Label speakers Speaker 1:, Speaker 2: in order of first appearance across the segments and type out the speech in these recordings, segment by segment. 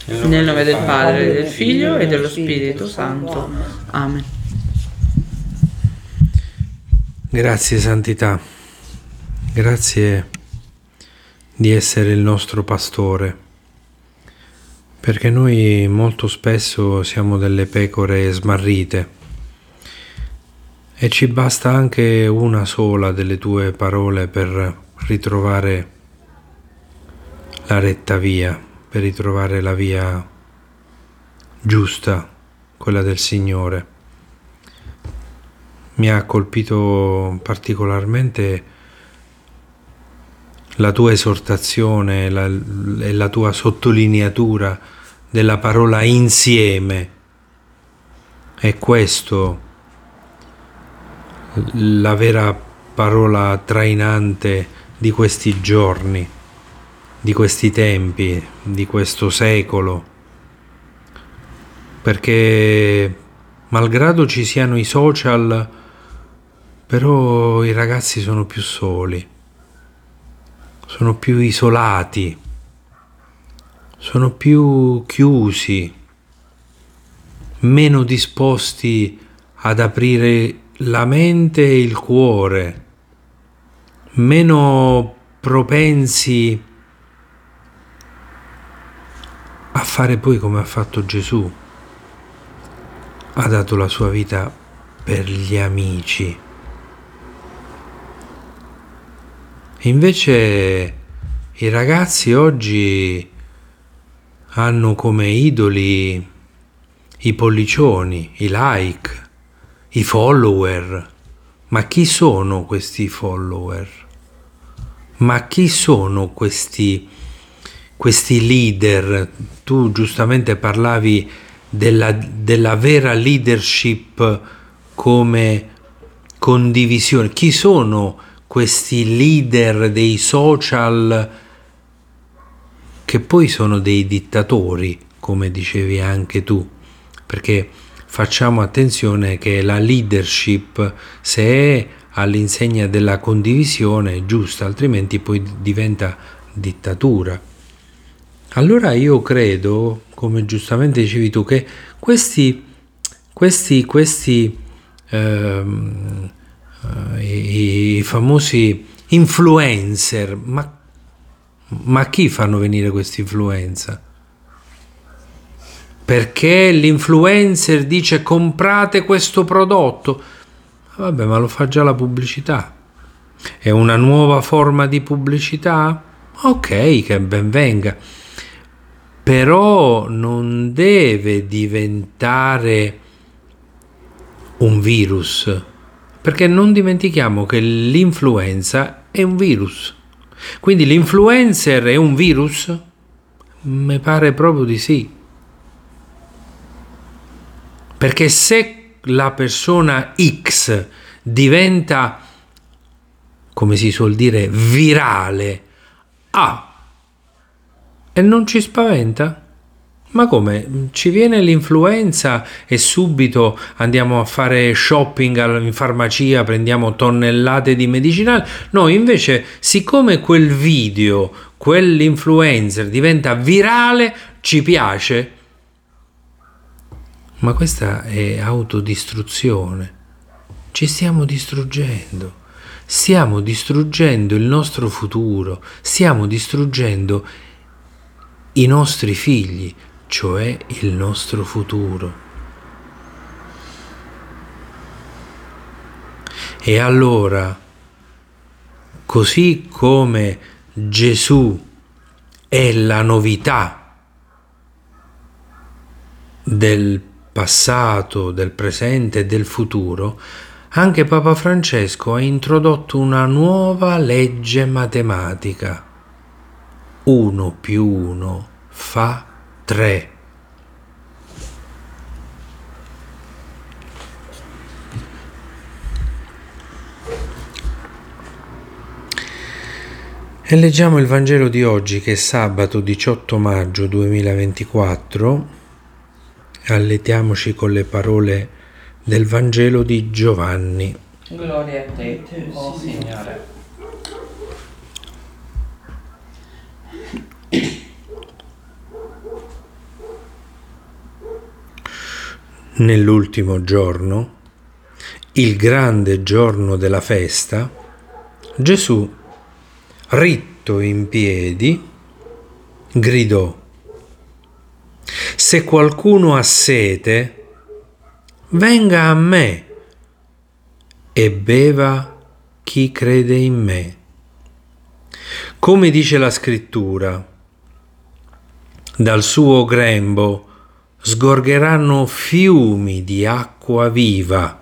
Speaker 1: Nel nome del Padre, del Figlio e dello Spirito Santo. Amen.
Speaker 2: Grazie Santità, grazie di essere il nostro pastore, perché noi molto spesso siamo delle pecore smarrite e ci basta anche una sola delle tue parole per ritrovare la retta via, per ritrovare la via giusta, quella del Signore. Mi ha colpito particolarmente la tua esortazione e la tua sottolineatura della parola insieme. È questo la vera parola trainante di questi giorni, di questi tempi, di questo secolo, perché malgrado ci siano i social, però i ragazzi sono più soli, sono più isolati, sono più chiusi, meno disposti ad aprire la mente e il cuore, meno propensi a fare poi come ha fatto Gesù. Ha dato la sua vita per gli amici. Invece i ragazzi oggi hanno come idoli i pollicioni, i like, i follower. Ma chi sono questi follower? Ma chi sono questi leader? Tu giustamente parlavi della vera leadership come condivisione. Chi sono questi leader dei social che poi sono dei dittatori, come dicevi anche tu? Perché facciamo attenzione che la leadership, se è all'insegna della condivisione, è giusta, altrimenti poi diventa dittatura. Allora io credo, come giustamente dicevi tu, che questi i famosi influencer, ma chi fanno venire questa influenza? Perché l'influencer dice comprate questo prodotto? Vabbè, ma lo fa già la pubblicità. È una nuova forma di pubblicità? Ok, che ben venga. Però non deve diventare un virus, perché non dimentichiamo che l'influenza è un virus. Quindi l'influencer è un virus? Mi pare proprio di sì. Perché se la persona X diventa, come si suol dire, virale, e non ci spaventa? Ma come? Ci viene l'influenza e subito andiamo a fare shopping in farmacia, prendiamo tonnellate di medicinali? No, invece, siccome quel video, quell'influencer diventa virale, ci piace. Ma questa è autodistruzione. Ci stiamo distruggendo. Stiamo distruggendo il nostro futuro. Stiamo distruggendo i nostri figli, cioè il nostro futuro. E allora, così come Gesù è la novità del passato, del presente e del futuro, anche Papa Francesco ha introdotto una nuova legge matematica. 1 più 1 fa 3. E leggiamo il Vangelo di oggi, che è sabato 18 maggio 2024. Alletiamoci con le parole del Vangelo di Giovanni.
Speaker 1: Gloria a te, oh Signore.
Speaker 2: Nell'ultimo giorno, il grande giorno della festa, Gesù, ritto in piedi, gridò: «Se qualcuno ha sete, venga a me e beva chi crede in me. Come dice la scrittura, dal suo grembo sgorgeranno fiumi di acqua viva».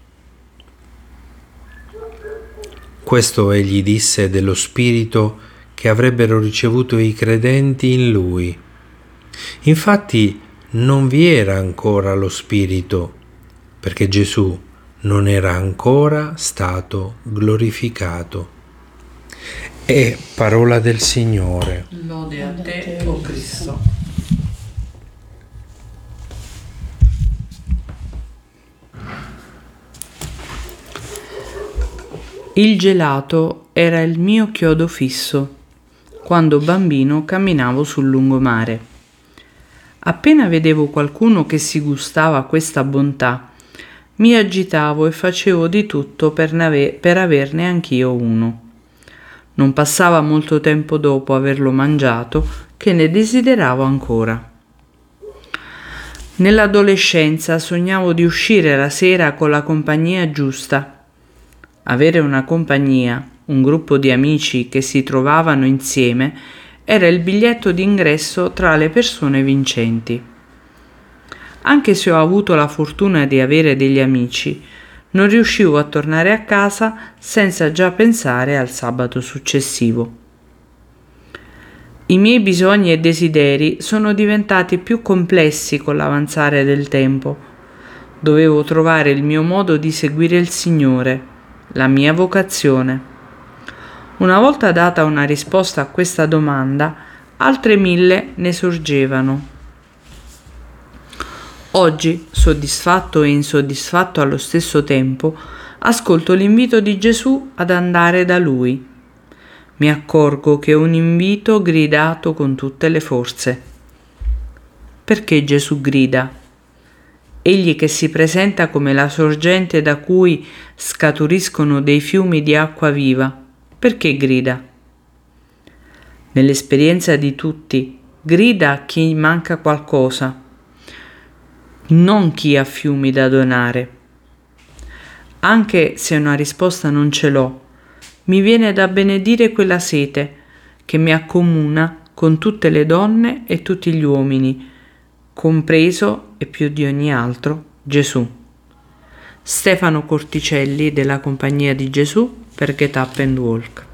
Speaker 2: Questo egli disse dello Spirito che avrebbero ricevuto i credenti in lui. Infatti non vi era ancora lo Spirito, perché Gesù non era ancora stato glorificato. È parola del Signore.
Speaker 1: Lode a te, o Cristo. Il gelato era il mio chiodo fisso. Quando bambino camminavo sul lungomare. Appena vedevo qualcuno che si gustava questa bontà, mi agitavo e facevo di tutto per averne anch'io uno. Non passava molto tempo dopo averlo mangiato che ne desideravo ancora. Nell'adolescenza sognavo di uscire la sera con la compagnia giusta. Avere una compagnia, un gruppo di amici che si trovavano insieme, era il biglietto d'ingresso tra le persone vincenti. Anche se ho avuto la fortuna di avere degli amici, non riuscivo a tornare a casa senza già pensare al sabato successivo. I miei bisogni e desideri sono diventati più complessi con l'avanzare del tempo. Dovevo trovare il mio modo di seguire il Signore, la mia vocazione. Una volta data una risposta a questa domanda, altre 1000 ne sorgevano. Oggi, soddisfatto e insoddisfatto allo stesso tempo, ascolto l'invito di Gesù ad andare da Lui. Mi accorgo che è un invito gridato con tutte le forze. Perché Gesù grida? Egli che si presenta come la sorgente da cui scaturiscono dei fiumi di acqua viva, perché grida? Nell'esperienza di tutti, grida a chi manca qualcosa, non chi ha fiumi da donare. Anche se una risposta non ce l'ho, mi viene da benedire quella sete che mi accomuna con tutte le donne e tutti gli uomini, compreso e più di ogni altro Gesù. Stefano Corticelli della Compagnia di Gesù per Get Up and Walk.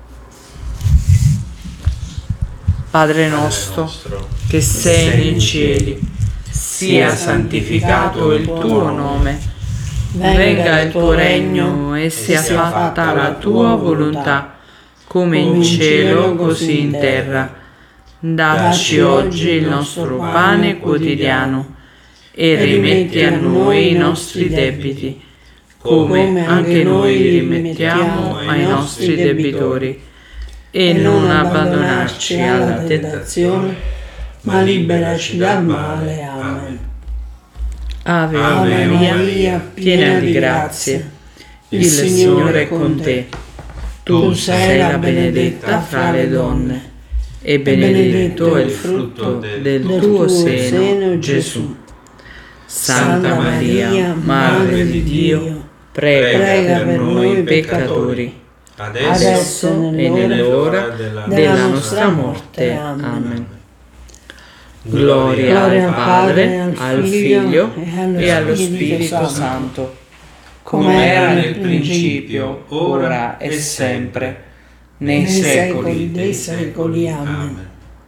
Speaker 1: Padre nostro, che sei nei cieli, sia santificato il tuo nome, venga il tuo regno e sia fatta la tua volontà, come in cielo così in terra. Dacci oggi il nostro pane quotidiano e rimetti a noi i nostri debiti, come anche noi li rimettiamo ai nostri debitori, e non abbandonarci alla tentazione, ma liberaci dal male. Amen. Ave Maria, piena di grazie, il Signore è con te. Tu sei la benedetta fra le donne, e benedetto è il frutto del tuo seno, Gesù. Santa Maria, Madre di Dio, prega per noi peccatori, adesso e nell'ora della nostra morte. Amen. Gloria al Padre, al Figlio e allo Spirito Santo, come era nel principio, ora e sempre, nei secoli dei secoli. Amen.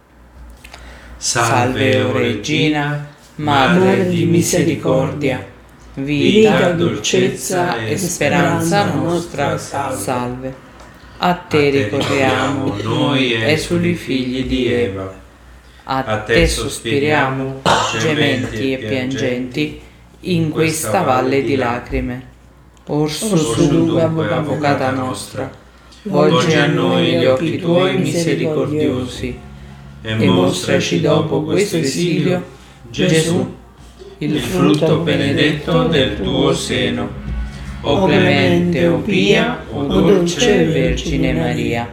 Speaker 1: Salve, o Regina, Madre di misericordia, vita, dolcezza e speranza nostra, salve. A te ricorriamo noi esuli figli di Eva. A te sospiriamo, gementi e piangenti, in questa valle di lacrime. Orso su, avvocata nostra, volgi a noi gli occhi tuoi misericordiosi, e mostraci dopo questo esilio, Gesù, il frutto benedetto del tuo seno. O clemente, o pia, o dolce Vergine Maria.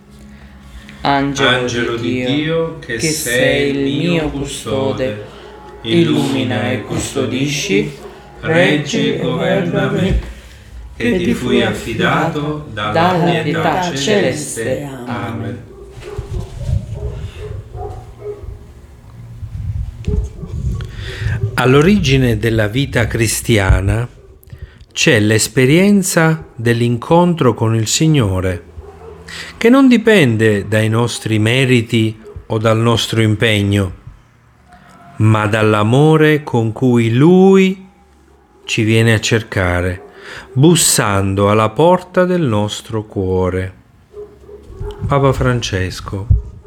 Speaker 1: Angelo di Dio, che sei il mio custode, illumina e custodisci, reggi e governa me, che ti fui affidato dalla pietà celeste. Amen.
Speaker 2: All'origine della vita cristiana c'è l'esperienza dell'incontro con il Signore, che non dipende dai nostri meriti o dal nostro impegno, ma dall'amore con cui Lui ci viene a cercare, bussando alla porta del nostro cuore. Papa Francesco.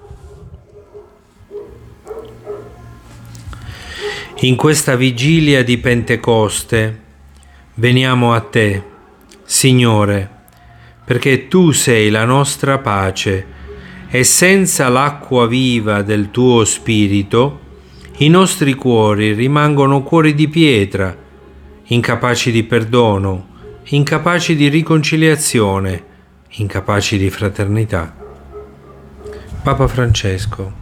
Speaker 2: In questa vigilia di Pentecoste veniamo a te, Signore, perché Tu sei la nostra pace e senza l'acqua viva del Tuo Spirito i nostri cuori rimangono cuori di pietra, incapaci di perdono, incapaci di riconciliazione, incapaci di fraternità. Papa Francesco.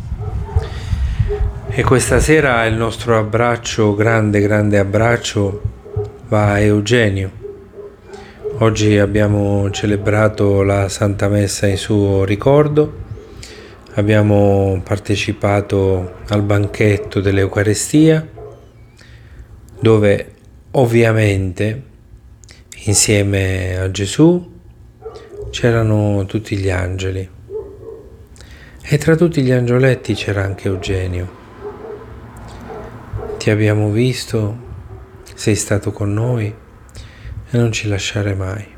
Speaker 2: E questa sera il nostro abbraccio, grande abbraccio, va a Eugenio. Oggi abbiamo celebrato la Santa Messa in suo ricordo, abbiamo partecipato al banchetto dell'Eucarestia, dove ovviamente insieme a Gesù c'erano tutti gli angeli e tra tutti gli angioletti c'era anche Eugenio. Ti abbiamo visto, sei stato con noi e non ci lasciare mai.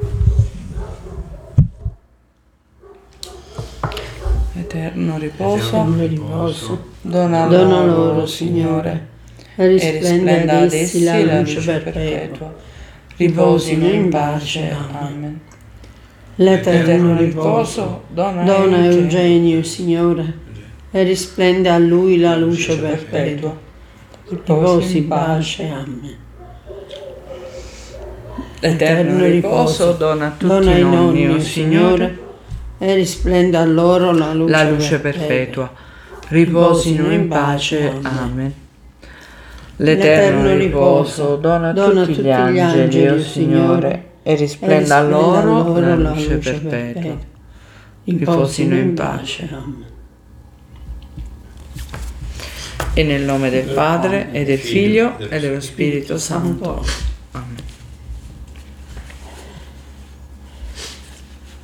Speaker 1: Eterno riposo, dona loro, Signore, e risplenda ad essi la luce perpetua. Riposino in pace. Amen.
Speaker 3: L'eterno riposo dona Eugenio, Signore, e risplende a lui la luce perpetua. Riposi in pace. Amen.
Speaker 1: L'eterno riposo dona a tutti i nonni, o Signore,
Speaker 3: e risplenda a loro la luce
Speaker 1: perpetua. Riposino in pace. Amen. L'eterno riposo dona a tutti gli angeli, o Signore, e risplenda a loro la luce perpetua. Riposino in pace.
Speaker 3: Amen.
Speaker 1: E nel nome del Padre, e del Figlio, e dello Spirito Santo. Amen.